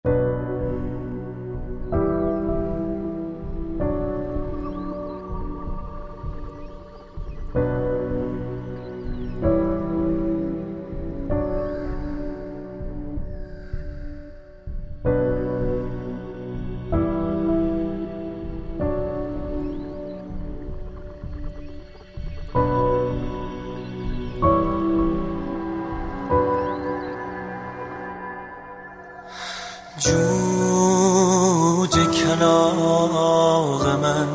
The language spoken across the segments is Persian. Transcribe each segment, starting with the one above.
جوجه کلاغ من،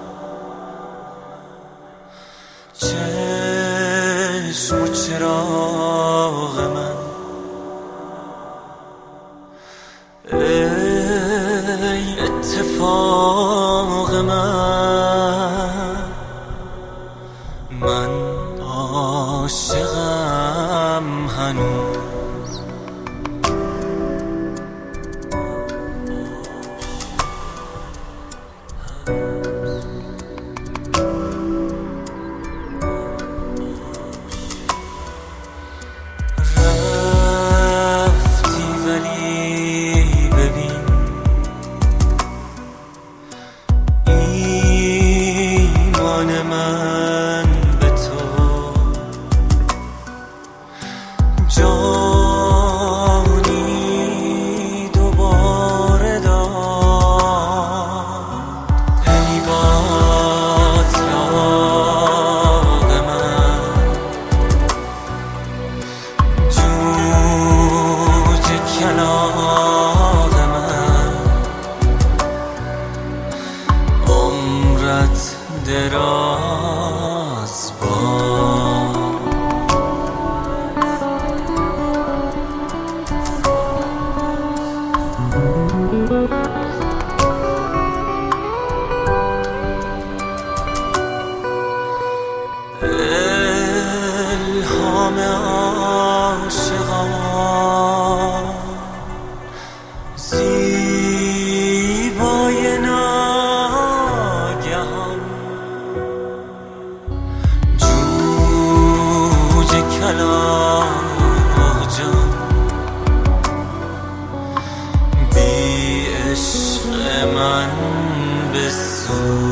چشم و چراغ من، ای اتفاق من عاشقم هنوز. من به تو جانی دوباره داد، ای باتلاق من، جوجه کلاغ من، عمرت دراز باد. الهام عاشقان، زیبای ناگهان، جوجه کلاغ جان، بی عشق من بسوز.